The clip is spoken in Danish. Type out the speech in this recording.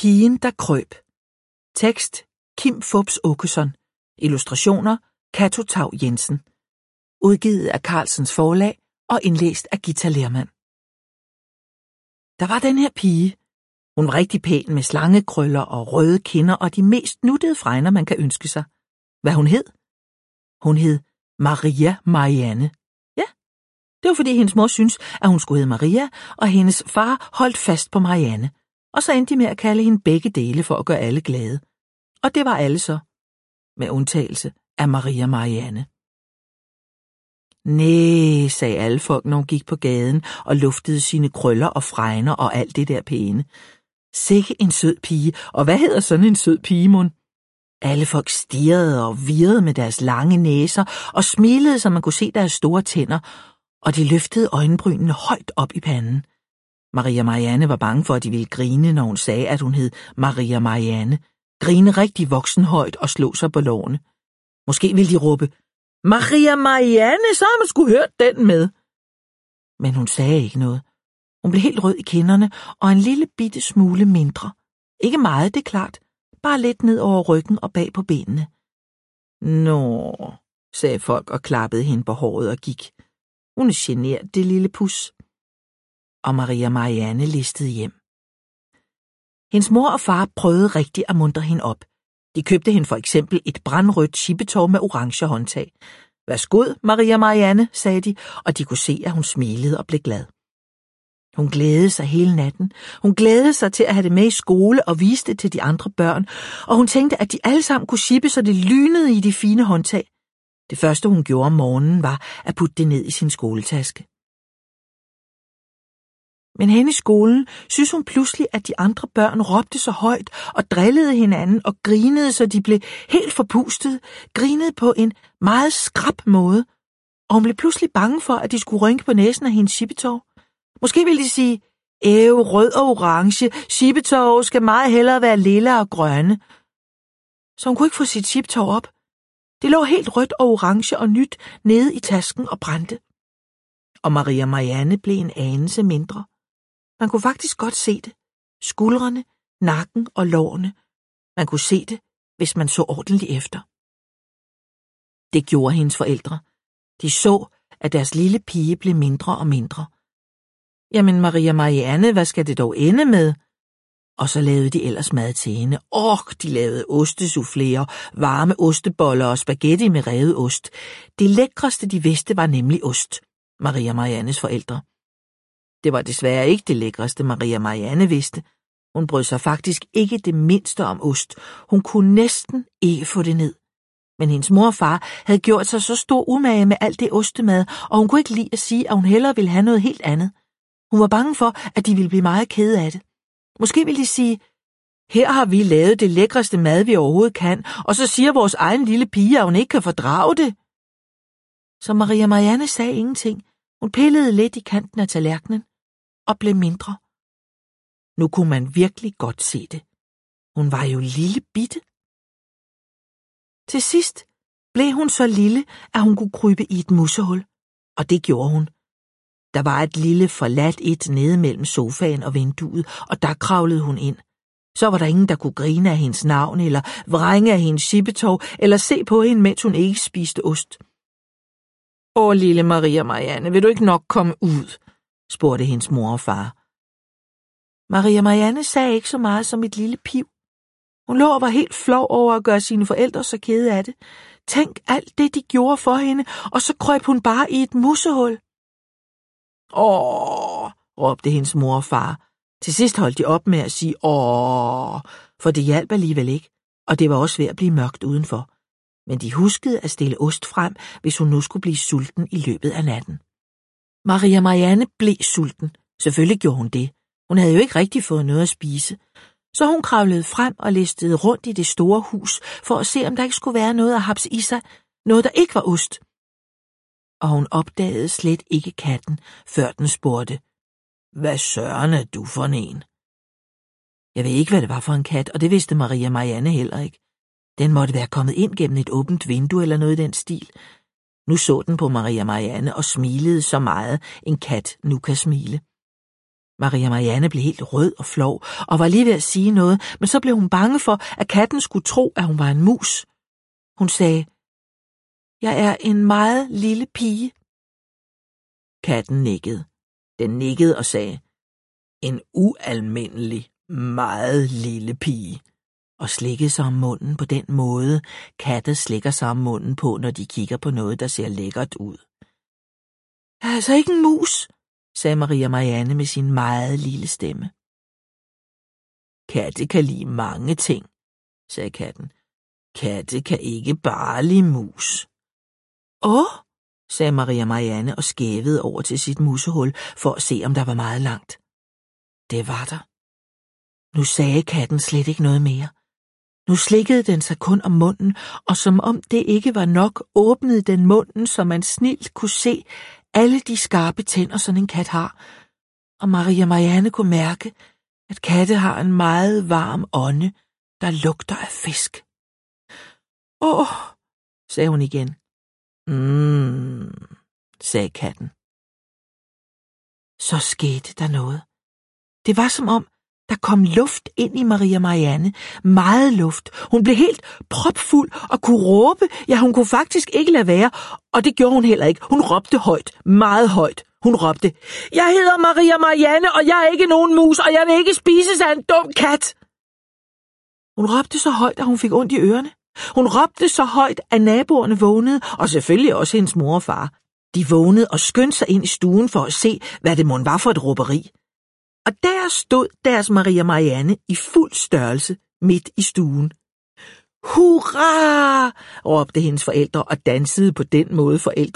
Pigen, der krøb. Tekst: Kim Fupz Aakeson. Illustrationer: Cato Thau Jensen. Udgivet af Carlsens Forlag og indlæst af Githa Lehrmann. Der var den her pige. Hun var rigtig pæn med slangekrøller og røde kinder og de mest nuttede fregner, man kan ønske sig. Hvad hun hed? Hun hed Maria Marianne. Ja, det var fordi hendes mor syntes, at hun skulle hedde Maria, og hendes far holdt fast på Marianne. Og så endte de med at kalde hende begge dele for at gøre alle glade. Og det var alle så, med undtagelse af Maria Marianne. Næh, sagde alle folk, når hun gik på gaden og luftede sine krøller og fregner og alt det der pæne. Sikke en sød pige, og hvad hedder sådan en sød pige, mon? Alle folk stirrede og virrede med deres lange næser og smilede, så man kunne se deres store tænder, og de løftede øjenbrynene højt op i panden. Maria Marianne var bange for, at de ville grine, når hun sagde, at hun hed Maria Marianne. Grine rigtig voksenhøjt og slå sig på lårene. Måske ville de råbe, Maria Marianne, så har man sgu hørt den med. Men hun sagde ikke noget. Hun blev helt rød i kinderne og en lille bitte smule mindre. Ikke meget, det er klart. Bare lidt ned over ryggen og bag på benene. Nå, sagde folk og klappede hende på håret og gik. Hun er genert, det lille pus. Og Maria Marianne listede hjem. Hendes mor og far prøvede rigtig at muntre hende op. De købte hende for eksempel et brandrødt chippetov med orange håndtag. Værsgod, Maria Marianne, sagde de, og de kunne se, at hun smilede og blev glad. Hun glædede sig hele natten. Hun glædede sig til at have det med i skole og vise det til de andre børn, og hun tænkte, at de alle sammen kunne chippe, så det lynede i de fine håndtag. Det første, hun gjorde om morgenen, var at putte det ned i sin skoletaske. Men hen i skolen synes hun pludselig, at de andre børn råbte så højt og drillede hinanden og grinede, så de blev helt forpustede, grinede på en meget skrap måde, og hun blev pludselig bange for, at de skulle rynke på næsen af hendes chippetov. Måske ville de sige, rød og orange, chippetov skal meget hellere være lilla og grønne. Så hun kunne ikke få sit chippetov op. Det lå helt rødt og orange og nyt nede i tasken og brændte. Og Maria Marianne blev en anelse mindre. Man kunne faktisk godt se det. Skuldrene, nakken og lårene. Man kunne se det, hvis man så ordentligt efter. Det gjorde hendes forældre. De så, at deres lille pige blev mindre og mindre. Jamen, Maria Marianne, hvad skal det dog ende med? Og så lavede de ellers mad til hende. De lavede ostesouffléer, varme osteboller og spaghetti med revet ost. Det lækreste, de vidste, var nemlig ost. Maria Mariannes forældre. Det var desværre ikke det lækreste, Maria Marianne vidste. Hun brød sig faktisk ikke det mindste om ost. Hun kunne næsten ikke få det ned. Men hendes mor og far havde gjort sig så stor umage med alt det ostemad, og hun kunne ikke lide at sige, at hun hellere ville have noget helt andet. Hun var bange for, at de ville blive meget kede af det. Måske ville de sige, her har vi lavet det lækreste mad, vi overhovedet kan, og så siger vores egen lille pige, at hun ikke kan fordrage det. Så Maria Marianne sagde ingenting. Hun pillede lidt i kanten af tallerkenen og blev mindre. Nu kunne man virkelig godt se det. Hun var jo lille bitte. Til sidst blev hun så lille, at hun kunne krybe i et musehul, og det gjorde hun. Der var et lille forladt et nede mellem sofaen og vinduet, og der kravlede hun ind. Så var der ingen, der kunne grine af hendes navn, eller vrænge af hendes chippetov, eller se på hende, mens hun ikke spiste ost. Lille Maria Marianne, vil du ikke nok komme ud? Spurgte hendes mor og far. Maria Marianne sagde ikke så meget som et lille piv. Hun lå og var helt flov over at gøre sine forældre så kede af det. Tænk alt det, de gjorde for hende, og så krøb hun bare i et musehul. Råbte hendes mor og far. Til sidst holdt de op med at sige for det hjalp alligevel ikke, og det var også ved at blive mørkt udenfor. Men de huskede at stille ost frem, hvis hun nu skulle blive sulten i løbet af natten. Maria Marianne blev sulten. Selvfølgelig gjorde hun det. Hun havde jo ikke rigtig fået noget at spise. Så hun kravlede frem og listede rundt i det store hus, for at se, om der ikke skulle være noget at haps i sig, noget der ikke var ost. Og hun opdagede slet ikke katten, før den spurgte, hvad søren er du for en? Jeg ved ikke, hvad det var for en kat, og det vidste Maria Marianne heller ikke. Den måtte være kommet ind gennem et åbent vindue eller noget i den stil. Nu så den på Maria Marianne og smilede så meget, en kat nu kan smile. Maria Marianne blev helt rød og flov, og var lige ved at sige noget, men så blev hun bange for, at katten skulle tro, at hun var en mus. Hun sagde, jeg er en meget lille pige. Katten nikkede. Den nikkede og sagde, en ualmindelig, meget lille pige, og slikkede sig om munden på den måde, katte slikker sig om munden på, når de kigger på noget, der ser lækkert ud. Jeg er altså ikke en mus, sagde Maria Marianne med sin meget lille stemme. Katte kan lide mange ting, sagde katten. Katte kan ikke bare lide mus. Åh, sagde Maria Marianne og skævede over til sit musehul for at se, om der var meget langt. Det var der. Nu sagde katten slet ikke noget mere. Nu slikkede den sig kun om munden, og som om det ikke var nok, åbnede den munden, så man snilt kunne se alle de skarpe tænder, sådan en kat har. Og Maria Marianne kunne mærke, at katte har en meget varm ånde, der lugter af fisk. Åh, sagde hun igen. Sagde katten. Så skete der noget. Det var som om, der kom luft ind i Maria Marianne. Meget luft. Hun blev helt propfuld og kunne råbe. Ja, hun kunne faktisk ikke lade være. Og det gjorde hun heller ikke. Hun råbte højt. Meget højt. Hun råbte, jeg hedder Maria Marianne, og jeg er ikke nogen mus, og jeg vil ikke spises af en dum kat. Hun råbte så højt, at hun fik ondt i ørerne. Hun råbte så højt, at naboerne vågnede, og selvfølgelig også hendes mor og far. De vågnede og skyndte sig ind i stuen for at se, hvad det mon var for et råberi. Og der stod deres Maria Marianne i fuld størrelse midt i stuen. Hurra! Råbte hendes forældre og dansede på den måde forældre